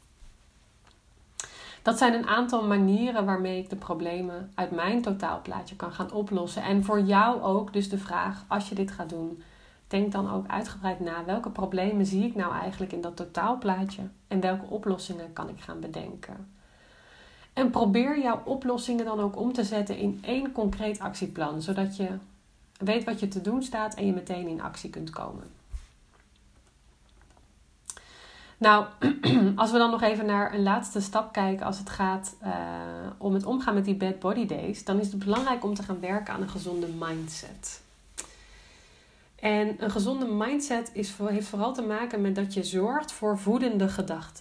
Dat zijn een aantal manieren waarmee ik de problemen uit mijn totaalplaatje kan gaan oplossen. En voor jou ook dus de vraag, als je dit gaat doen, denk dan ook uitgebreid na. Welke problemen zie ik nou eigenlijk in dat totaalplaatje? En welke oplossingen kan ik gaan bedenken? En probeer jouw oplossingen dan ook om te zetten in 1 concreet actieplan. Zodat je weet wat je te doen staat en je meteen in actie kunt komen. Nou, als we dan nog even naar een laatste stap kijken als het gaat om het omgaan met die bad body days. Dan is het belangrijk om te gaan werken aan een gezonde mindset. En een gezonde mindset heeft vooral te maken met dat je zorgt voor voedende gedachten.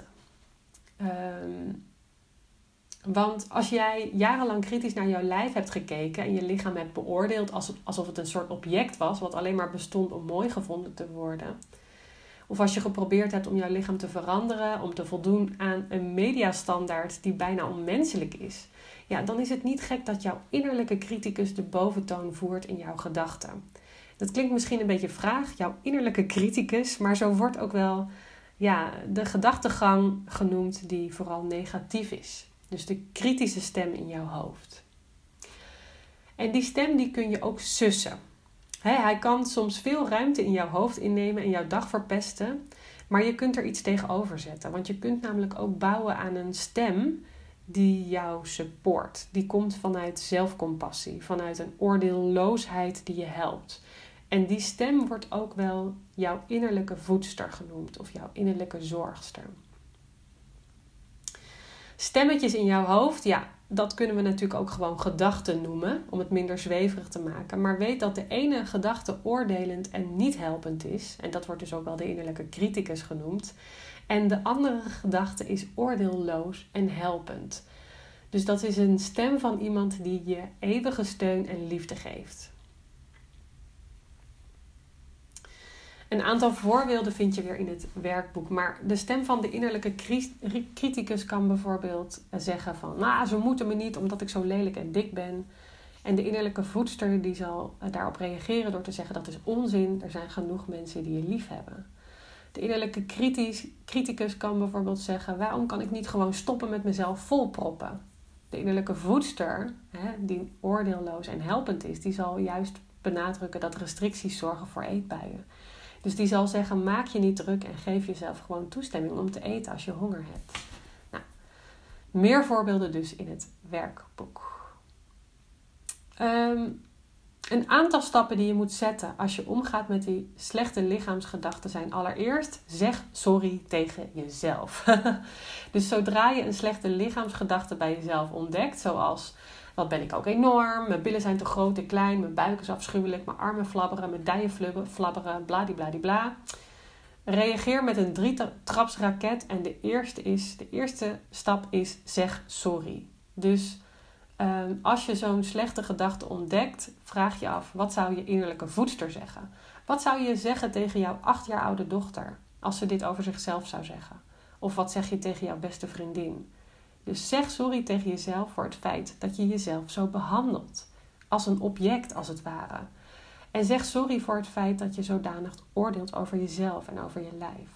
Want als jij jarenlang kritisch naar jouw lijf hebt gekeken en je lichaam hebt beoordeeld alsof het een soort object was wat alleen maar bestond om mooi gevonden te worden. Of als je geprobeerd hebt om jouw lichaam te veranderen, om te voldoen aan een mediastandaard die bijna onmenselijk is. Ja, dan is het niet gek dat jouw innerlijke criticus de boventoon voert in jouw gedachten. Dat klinkt misschien een beetje vaag, jouw innerlijke criticus, maar zo wordt ook wel de gedachtegang genoemd die vooral negatief is. Dus de kritische stem in jouw hoofd. En die stem die kun je ook sussen. Hij kan soms veel ruimte in jouw hoofd innemen en jouw dag verpesten. Maar je kunt er iets tegenover zetten. Want je kunt namelijk ook bouwen aan een stem die jou support. Die komt vanuit zelfcompassie. Vanuit een oordeelloosheid die je helpt. En die stem wordt ook wel jouw innerlijke voedster genoemd. Of jouw innerlijke zorgster. Stemmetjes in jouw hoofd, dat kunnen we natuurlijk ook gewoon gedachten noemen, om het minder zweverig te maken. Maar weet dat de ene gedachte oordelend en niet helpend is, en dat wordt dus ook wel de innerlijke criticus genoemd. En de andere gedachte is oordeelloos en helpend. Dus dat is een stem van iemand die je eeuwige steun en liefde geeft. Een aantal voorbeelden vind je weer in het werkboek. Maar de stem van de innerlijke criticus kan bijvoorbeeld zeggen van... ze moeten me niet omdat ik zo lelijk en dik ben. En de innerlijke voedster die zal daarop reageren door te zeggen dat is onzin. Er zijn genoeg mensen die je lief hebben. De innerlijke criticus kan bijvoorbeeld zeggen... waarom kan ik niet gewoon stoppen met mezelf volproppen? De innerlijke voedster, die oordeelloos en helpend is... die zal juist benadrukken dat restricties zorgen voor eetbuien. Dus die zal zeggen, maak je niet druk en geef jezelf gewoon toestemming om te eten als je honger hebt. Nou, meer voorbeelden dus in het werkboek. Een aantal stappen die je moet zetten als je omgaat met die slechte lichaamsgedachten zijn allereerst, zeg sorry tegen jezelf. Dus zodra je een slechte lichaamsgedachte bij jezelf ontdekt, zoals... wat ben ik ook enorm, mijn billen zijn te groot en klein, mijn buik is afschuwelijk, mijn armen flabberen, mijn dijen flabberen, bladibladibla. Reageer met een 3-trapsraket en de eerste stap is zeg sorry. Dus als je zo'n slechte gedachte ontdekt, vraag je af, wat zou je innerlijke voedster zeggen? Wat zou je zeggen tegen jouw 8 jaar oude dochter, als ze dit over zichzelf zou zeggen? Of wat zeg je tegen jouw beste vriendin? Dus zeg sorry tegen jezelf voor het feit dat je jezelf zo behandelt. Als een object, als het ware. En zeg sorry voor het feit dat je zodanig oordeelt over jezelf en over je lijf.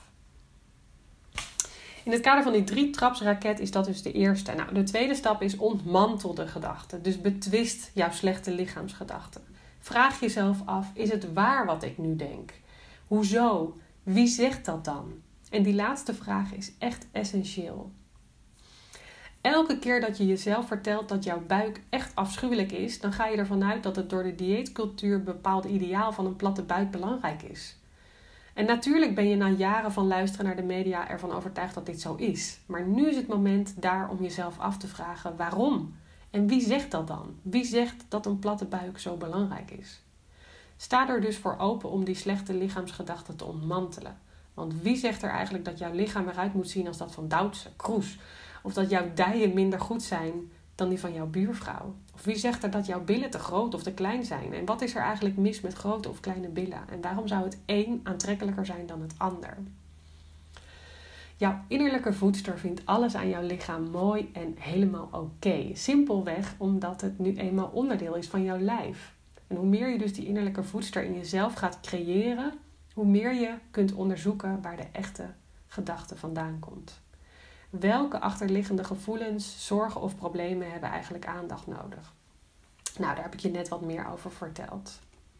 In het kader van die 3-trapsraket is dat dus de eerste. Nou, de tweede stap is ontmantel de gedachten. Dus betwist jouw slechte lichaamsgedachten. Vraag jezelf af, is het waar wat ik nu denk? Hoezo? Wie zegt dat dan? En die laatste vraag is echt essentieel. Elke keer dat je jezelf vertelt dat jouw buik echt afschuwelijk is, dan ga je ervan uit dat het door de dieetcultuur bepaalde ideaal van een platte buik belangrijk is. En natuurlijk ben je na jaren van luisteren naar de media ervan overtuigd dat dit zo is. Maar nu is het moment daar om jezelf af te vragen waarom? En wie zegt dat dan? Wie zegt dat een platte buik zo belangrijk is? Sta er dus voor open om die slechte lichaamsgedachten te ontmantelen. Want wie zegt er eigenlijk dat jouw lichaam eruit moet zien als dat van Duitse, Kroes? Of dat jouw dijen minder goed zijn dan die van jouw buurvrouw? Of wie zegt er dat jouw billen te groot of te klein zijn? En wat is er eigenlijk mis met grote of kleine billen? En waarom zou het een aantrekkelijker zijn dan het ander? Jouw innerlijke voedster vindt alles aan jouw lichaam mooi en helemaal oké. Simpelweg omdat het nu eenmaal onderdeel is van jouw lijf. En hoe meer je dus die innerlijke voedster in jezelf gaat creëren, hoe meer je kunt onderzoeken waar de echte gedachte vandaan komt. Welke achterliggende gevoelens, zorgen of problemen hebben eigenlijk aandacht nodig? Nou, daar heb ik je net wat meer over verteld.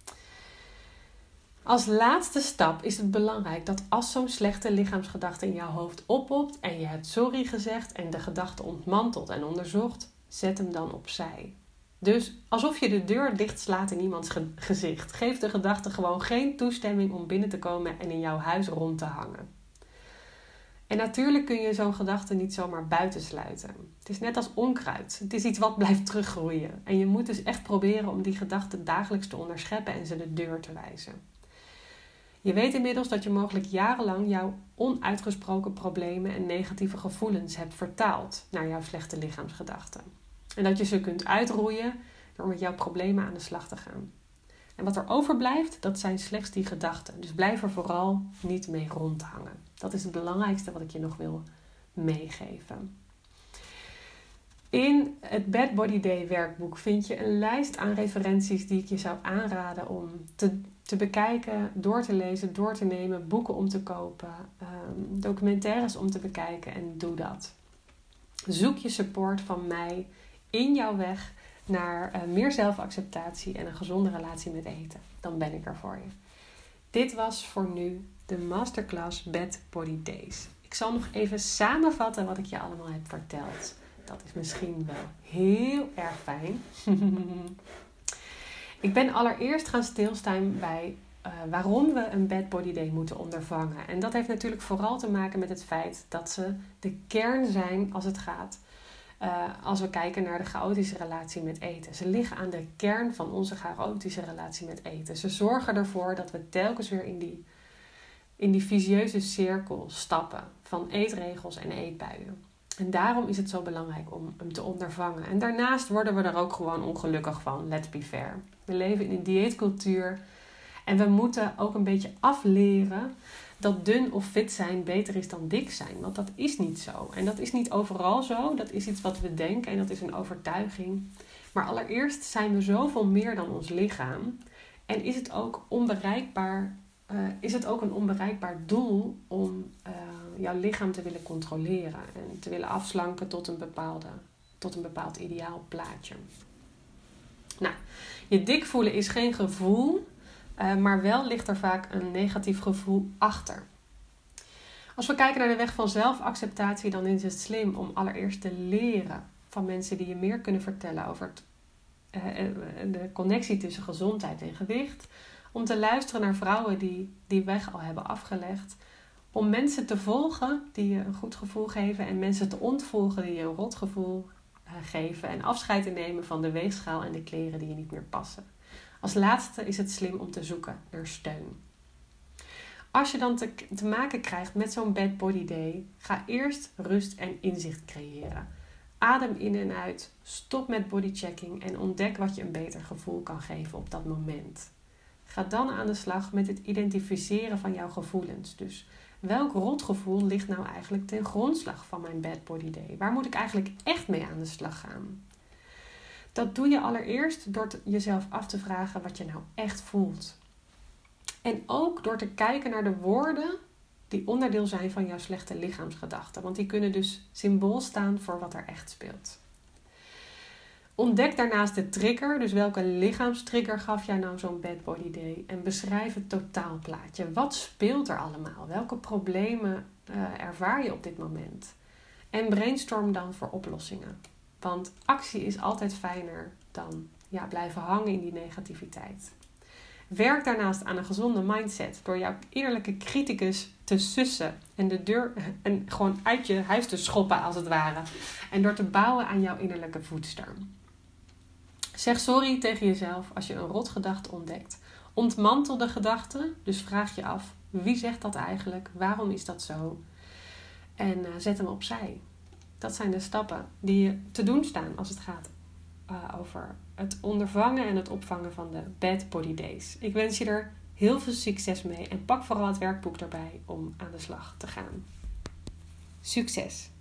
Als laatste stap is het belangrijk dat als zo'n slechte lichaamsgedachte in jouw hoofd oppopt en je hebt sorry gezegd en de gedachte ontmanteld en onderzocht, zet hem dan opzij. Dus alsof je de deur dichtslaat in iemands gezicht. Geef de gedachte gewoon geen toestemming om binnen te komen en in jouw huis rond te hangen. En natuurlijk kun je zo'n gedachte niet zomaar buitensluiten. Het is net als onkruid. Het is iets wat blijft teruggroeien. En je moet dus echt proberen om die gedachten dagelijks te onderscheppen en ze de deur te wijzen. Je weet inmiddels dat je mogelijk jarenlang jouw onuitgesproken problemen en negatieve gevoelens hebt vertaald naar jouw slechte lichaamsgedachten. En dat je ze kunt uitroeien door met jouw problemen aan de slag te gaan. En wat er overblijft, dat zijn slechts die gedachten. Dus blijf er vooral niet mee rondhangen. Dat is het belangrijkste wat ik je nog wil meegeven. In het Bad Body Day werkboek vind je een lijst aan referenties die ik je zou aanraden om te bekijken, door te lezen, door te nemen, boeken om te kopen, documentaires om te bekijken en doe dat. Zoek je support van mij in jouw weg naar meer zelfacceptatie en een gezonde relatie met eten. Dan ben ik er voor je. Dit was voor nu de Masterclass Bad Body Days. Ik zal nog even samenvatten wat ik je allemaal heb verteld. Dat is misschien wel heel erg fijn. Ik ben allereerst gaan stilstaan bij waarom we een Bad Body Day moeten ondervangen. En dat heeft natuurlijk vooral te maken met het feit dat ze de kern zijn als het gaat. Als we kijken naar de chaotische relatie met eten. Ze liggen aan de kern van onze chaotische relatie met eten. Ze zorgen ervoor dat we telkens weer in die vicieuze cirkel stappen van eetregels en eetbuien. En daarom is het zo belangrijk om hem te ondervangen. En daarnaast worden we er ook gewoon ongelukkig van, let's be fair. We leven in een dieetcultuur en we moeten ook een beetje afleren dat dun of fit zijn beter is dan dik zijn. Want dat is niet zo. En dat is niet overal zo. Dat is iets wat we denken en dat is een overtuiging. Maar allereerst zijn we zoveel meer dan ons lichaam. En is het ook een onbereikbaar doel om jouw lichaam te willen controleren. En te willen afslanken tot een bepaald ideaal plaatje. Nou, je dik voelen is geen gevoel. Maar wel ligt er vaak een negatief gevoel achter. Als we kijken naar de weg van zelfacceptatie, dan is het slim om allereerst te leren van mensen die je meer kunnen vertellen over de connectie tussen gezondheid en gewicht. Om te luisteren naar vrouwen die die weg al hebben afgelegd. Om mensen te volgen die je een goed gevoel geven en mensen te ontvolgen die je een rot gevoel geven. En afscheid te nemen van de weegschaal en de kleren die je niet meer passen. Als laatste is het slim om te zoeken naar steun. Als je dan te maken krijgt met zo'n Bad Body Day, ga eerst rust en inzicht creëren. Adem in en uit, stop met bodychecking en ontdek wat je een beter gevoel kan geven op dat moment. Ga dan aan de slag met het identificeren van jouw gevoelens. Dus welk rotgevoel ligt nou eigenlijk ten grondslag van mijn Bad Body Day? Waar moet ik eigenlijk echt mee aan de slag gaan? Dat doe je allereerst door jezelf af te vragen wat je nou echt voelt. En ook door te kijken naar de woorden die onderdeel zijn van jouw slechte lichaamsgedachten. Want die kunnen dus symbool staan voor wat er echt speelt. Ontdek daarnaast de trigger. Dus welke lichaamstrigger gaf jij nou zo'n Bad Body Day? En beschrijf het totaalplaatje. Wat speelt er allemaal? Welke problemen ervaar je op dit moment? En brainstorm dan voor oplossingen. Want actie is altijd fijner dan blijven hangen in die negativiteit. Werk daarnaast aan een gezonde mindset door jouw innerlijke criticus te sussen en de deur en gewoon uit je huis te schoppen als het ware. En door te bouwen aan jouw innerlijke voedster. Zeg sorry tegen jezelf als je een rotgedachte ontdekt. Ontmantel de gedachte, dus vraag je af wie zegt dat eigenlijk, waarom is dat zo? En zet hem opzij. Dat zijn de stappen die je te doen staan als het gaat over het ondervangen en het opvangen van de Bad Body Days. Ik wens je er heel veel succes mee en pak vooral het werkboek erbij om aan de slag te gaan. Succes!